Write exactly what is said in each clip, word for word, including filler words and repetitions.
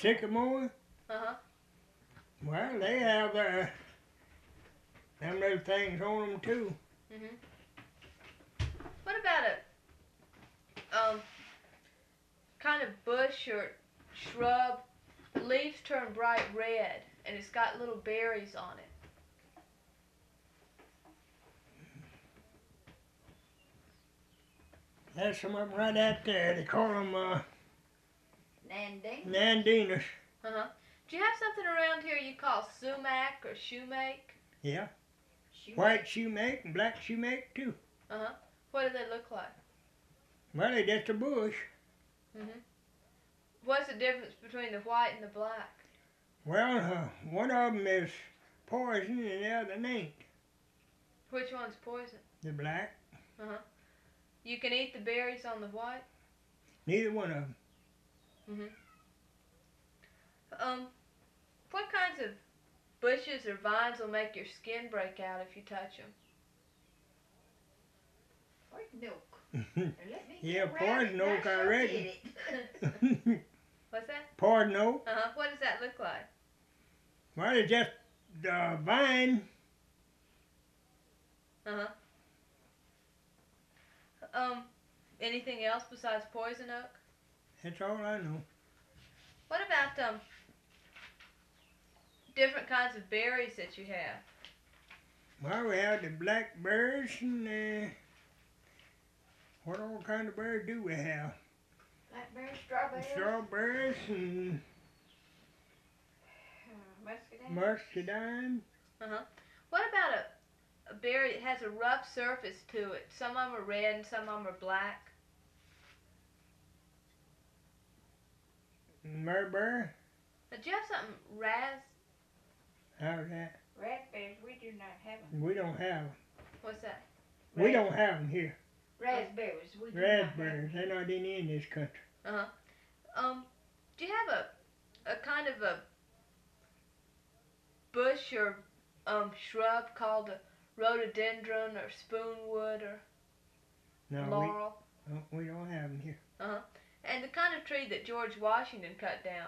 Sycamore? Uh-huh. Well, they have uh, them little things on them too. Mhm. What about a um kind of bush or shrub? Leaves turn bright red, and it's got little berries on it. There's some of them right out there. They call them uh, Nandina. Nandinas. Uh-huh. Do you have something around here you call sumac or shoemake? Yeah. Shoe White shoemake and black shoemake too. Uh-huh. What do they look like? Well, they just a bush. Mhm. What's the difference between the white and the black? Well, uh, one of them is poison and the other ain't. Which one's poison? The black. Uh-huh. You can eat the berries on the white? Neither one of them. Mhm. Um, what kinds of bushes or vines will make your skin break out if you touch them? Poison oak. Let me Yeah, get around poison it, oak, I I shall reckon. get it. What's that? Poison oak. Uh-huh. What does that look like? Well, it's just the vine. Uh-huh. Um, anything else besides poison oak? That's all I know. What about um different kinds of berries that you have? Well, we have the blackberries and uh, what all kind of berries do we have? Blackberry, strawberry, Strawberries and uh, muscadine. muscadine. Uh-huh. What about a, a berry that has a rough surface to it? Some of them are red and some of them are black. Myrrhberry. Now, do you have something ras? How's that? Raspberries, we do not have them. We don't have 'em. What's that? We don't have them here. Raspberries, we do Raspberries. not have They're not any in this country. Uh-huh. Um, do you have a a kind of a bush or um shrub called a rhododendron or spoonwood or No, laurel? we, no, we don't have them here. Uh-huh. And the kind of tree that George Washington cut down.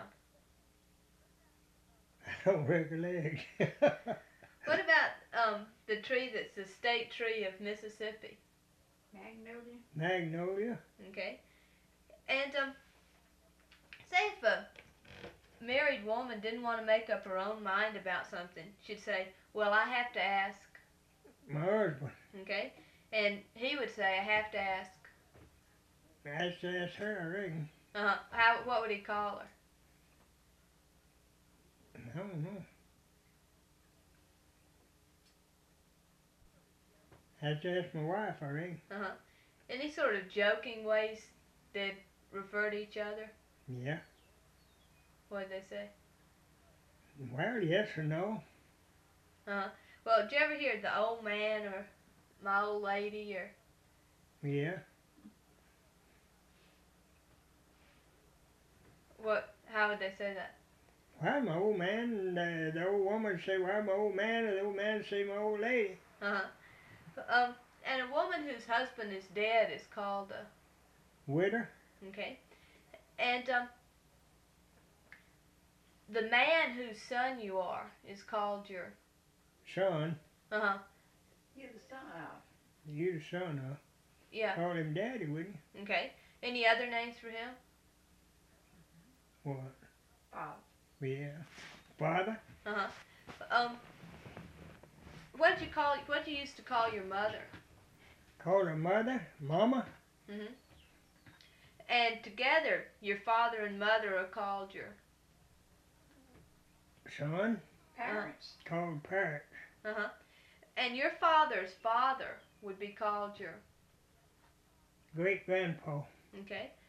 I don't recollect. What about um the tree that's the state tree of Mississippi? Magnolia. Magnolia. Okay. And um say if a married woman didn't want to make up her own mind about something, she'd say, "Well, I have to ask." My husband. Okay? And he would say, "I have to ask." That's, that's her, I reckon. Uh-huh. How what would he call her? I don't know. That's just my wife, I reckon. Uh-huh. Any sort of joking ways they'd refer to each other? Yeah. What'd they say? Well, yes or no. Uh-huh. Well, did you ever hear the old man or my old lady or Yeah. what? How would they say that? Well, my old man, and uh, the old woman say, well, my old man, and the old man say, my old lady. Uh-huh. Um, and a woman whose husband is dead is called a... Widow. Okay. And, um, the man whose son you are is called your... Son. Uh-huh. You're the son of. You the son of. Yeah. Call him daddy, wouldn't Okay. Any other names for him? you? What? Bob. Yeah. Father. Uh-huh. Um, what did you call... What did you used to call your mother? Call her mother. Mama. Mm-hmm. And together, your father and mother are called your... Son. Parents. Called parents. Uh-huh. And your father's father would be called your... Great grandpa. Okay.